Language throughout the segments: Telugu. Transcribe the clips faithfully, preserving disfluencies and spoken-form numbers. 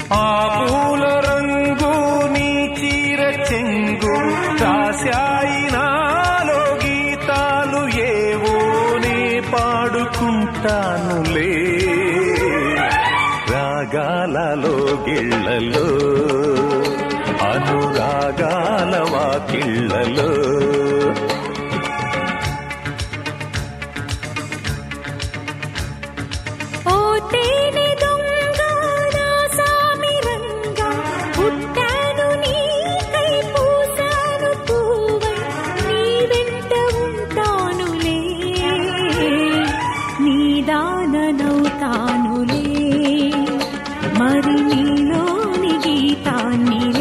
ఆ పూల రంగు నీ చీర చెంగు రాశాయి నాలో గీతాలు ఏవో నే పాడుకుంటానులే రాగాలలో గిళ్ళలో అనురాగాల వాకిళ్ళలో దాననవుతానులే మరి నీలోని గీతాన్నిలే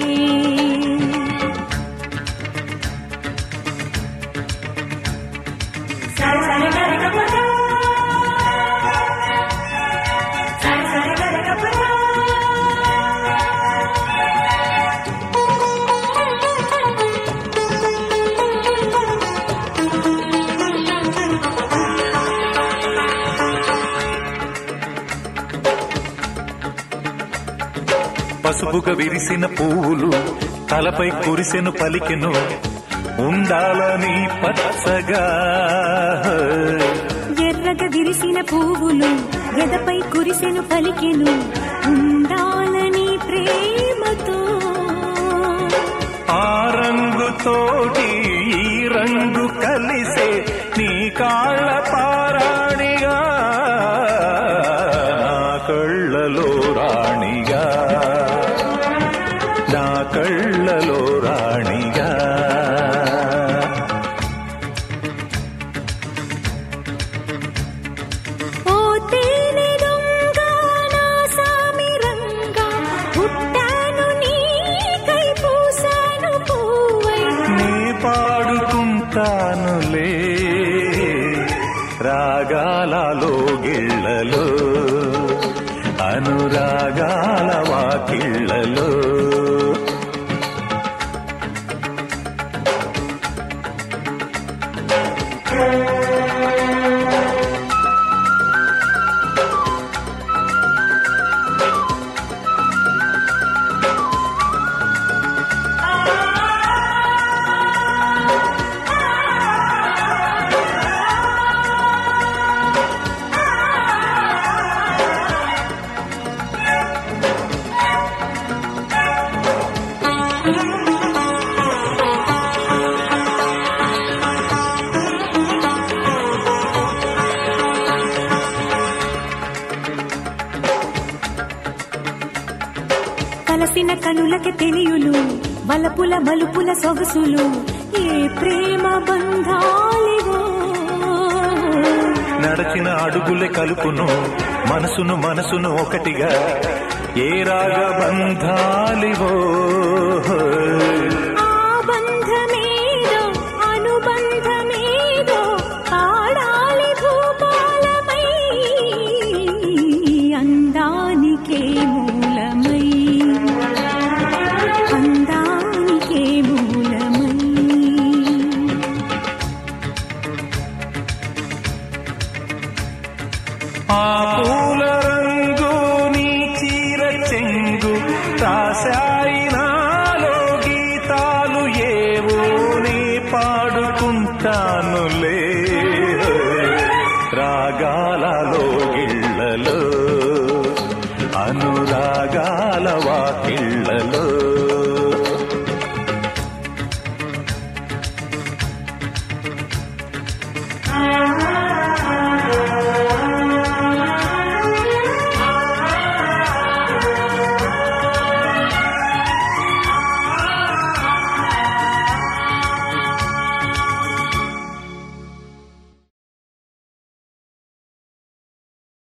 పసుపుగా విరిసిన పువ్వులు తలపై కురిసెను పలికెను ఉండాలని పచ్చగా ఎర్రగా విరిసిన పువ్వులు గదపై కురిసెను పలికెను ఉండాలని ప్రేమతో ఆ రంగుతోటి ఈ రంగు కలిసే నీ కాళ్ళ పారాణిగా నా కళ్ళలో రాణిగా నా కళ్ళలో రాణిగా ఓ తేనె దొంగ నా సామి రంగా పుట్టాను నీకై పూసాను పూవై నీ పాడుకుంటానులే రాగాలలో గిళ్ళలో అనురాగాల వాకిళ్ళలో కలసిన కనులకి తెలియులు వలపుల మలుపుల సొగసులు ఏ ప్రేమ బంధాలివో నడచిన అడుగులే కలుపును మనసును మనసును ఒకటిగా ఏ రాగ బంధాలివో ఆ బంధమేదో అనుబంధమేదో ఆడాలి భూపాలమై అందానికే మూలమై అందానికే మూలమై ఆ పూల రంగు నీ చీర చెంగు రాశాయి నాలో గీతాలు ఏవో నీ పాడుకుంటానులే రాగాలలో గిళ్ళలో అనురా